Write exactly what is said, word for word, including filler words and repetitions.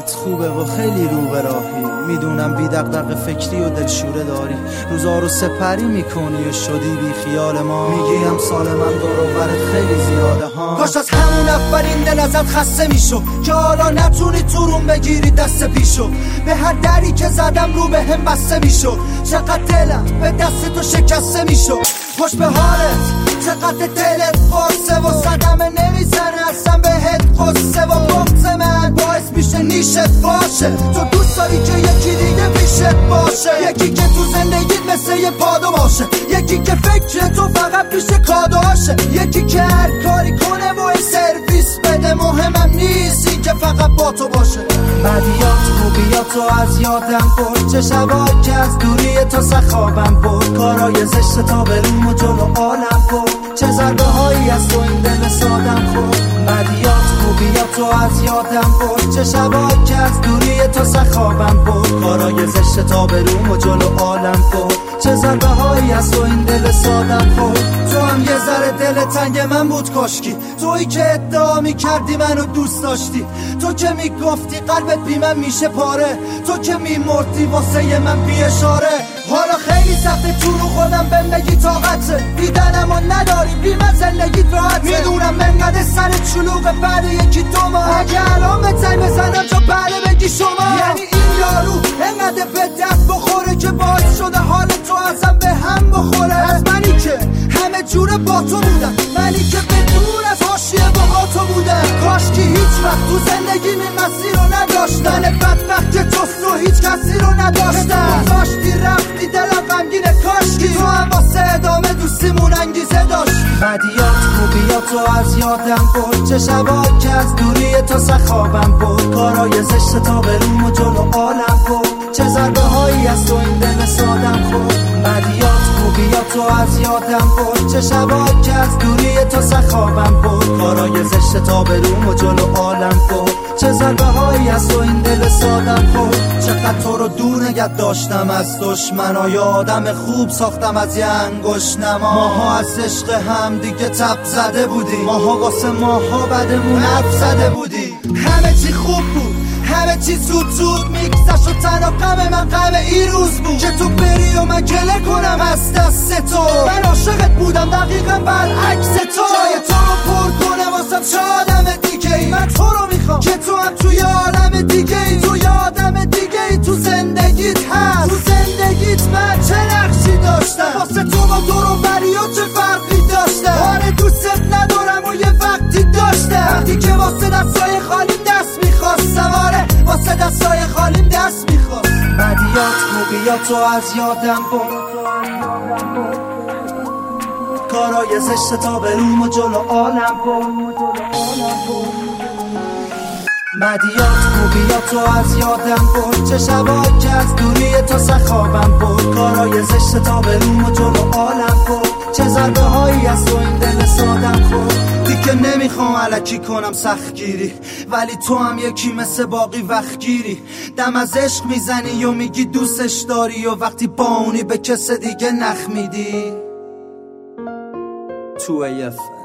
حالت خوبه و خیلی رو به راهی، میدونم بی دغدغه فکری و دلشوره داری، روزا رو سپری میکنی و شدی بی خیال ما. میگی امسال من دور و برت خیلی زیاده ها. کاش از همون اولین دل ازت خسته میشو که حالا نتونی تو روم بگیری دست پیشو. به هر دری که زدم رو به هم بسته میشو. چقدر دلم به دست تو شکسته میشو. خوش به حالت چقدر دلت قصه و صدمه نمیزنه اصلا بهت قصه و بغض من باعث میشه نیشت باشه. تو دوست داری که یکی دیگه پیشت باشه، یکی که تو زندگیت مثل یه پادو باشه، یکی که فکر تو فقط پیش کادوشه، یکی که هر کاری کنه و سرویس بده. مهمم نیست این که فقط با تو باشه. بدیات خوبیاتو از یادم برد، چه شبایی که از دوری تو سخابم برد، کارای زشت تا بروم و جلو عالم برد، چه ضربه هایی از تو این دل سادم خورد. بدیات خوبیاتو از یادم برد، چه شبایی که از دوری تو سخابم برد، کارای زشت تا بروم و جلو عالم برد، چه ضربه هایی از تو این دل سادم خورد. تو هم یه ذره دل تنگ من بود کاشکی، تویی که ادعا میکردی منو دوست داشتی، تو که میگفتی قلبت بی من میشه پاره، تو که میمردی واسه من بی اشاره. حالا خیلی سخته تو رو خودم بهم بگی طاقته، دیدنم و نداری بی من زندگیت راحته. میدونم منقدر سرت شلوغه بعد یکی دو ماه، اگه الان به تنگ بزنم تا بعد بگی شما. یعنی این یارو انقدر به درد بخوره که باعث شده حال تو ازم به هم بخوره. از منی که همه جوره با تو بودم، منی که به دور از حاشیه با تو بودم، کاش که هیچ وقت تو زندگی این مسیر رو نداشتم. من بدبخت که تو هیچ کسی رو نداشتم، گذاشتی رفتی دلم غمگینه، کاشکی تو هم واسه ادامه دوستیمون انگیزه داشت. بدیات خوبیاتو از یادم برد، چه شبایی که از دوری تو سخابم برد، کارای زشت تا بروم و جلو عالم برد، چه ضربه هایی از تو این دل سادم خورد. بدیات خوبیاتو از یادم برد، چه شبایی که از دوری تو سخابم برد، کارای زشت تا بروم و جلو عالم برد، چه ضربه هایی از تو این دل سادم خورد. چقدر تو رو دور نگه داشتم از دشمنا، آدم خوب ساختم از یه انگشت نما. ماها از عشق هم دیگه تب زده بودیم، ماها واسه ماها بدمون حرف زده بودیم. همه چی خوب بود، همه چی زود زود میگذشت و تنها غم من غم این روز بود که تو بری و من گله کنم از دست تو. من عاشقت بودم دقیقا برعکس تو، جای تو رو پر کنه واسم چه آدم دیگه ای. من تو رو میخوام که تو هم توی عالم دیگه ای، تو یه آدم دیگه ای تو زندگیت هست. تو زندگیت من چه نقشی داشتم، واسه تو با دور و بری و چه فرقی داشتم. آره دوستت ندارم و یه وقتی داشتم، وقتی که واسه دستای خالیم دست میخواستم، آره واسه دستای خالیم دست میخواست. بدیات خوبیاتو از یادم برد، کارای زشت تا بروم و جلو عالم برد. بدیات خوبیاتو از یادم برد، چه شبایی که از دوری تو سخابم برد، کارای زشت تا بروم و جلو عالم برد، چه ضربه هایی از تو این دل سادم خورد. دیگه نمیخوام الکی کنم سختگیری، ولی تو هم یکی مثل باقی وقتگیری. دم از عشق میزنی و میگی دوستش داری، و وقتی با اونی به کس دیگه نخ میدی. تو ایف